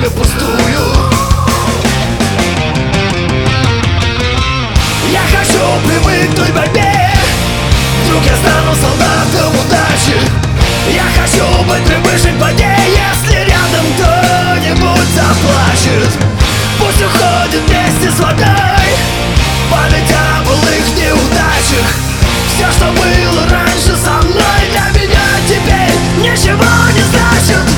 пустую. Я хочу привыкнуть к борьбе, вдруг я стану солдатом удачи. Я хочу быть привычен к воде, если рядом кто-нибудь заплачет. Пусть уходит вместе с водой память о былых неудачах. Все, что было раньше со мной, для меня теперь ничего не значит.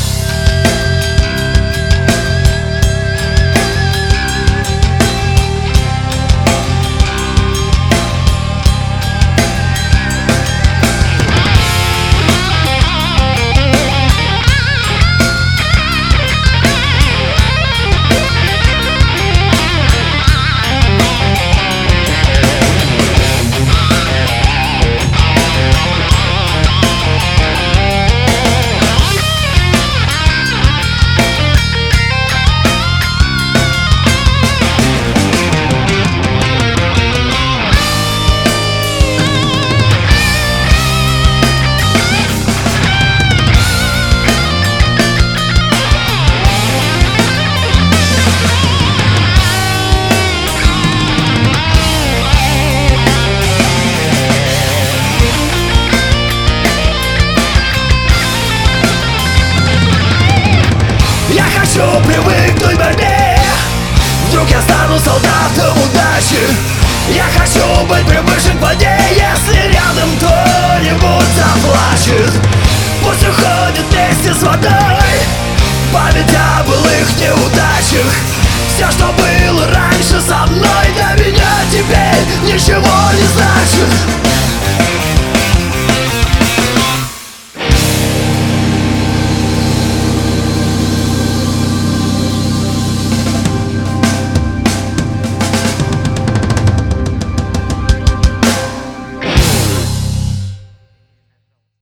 Хочу привыкнуть к борьбе, вдруг я стану солдатом удачи. Я хочу быть привычен к воде, если рядом кто-нибудь заплачет. Пусть уходит вместе с водой память о былых неудачах. Все, что было раньше со мной, для меня теперь ничего не значит.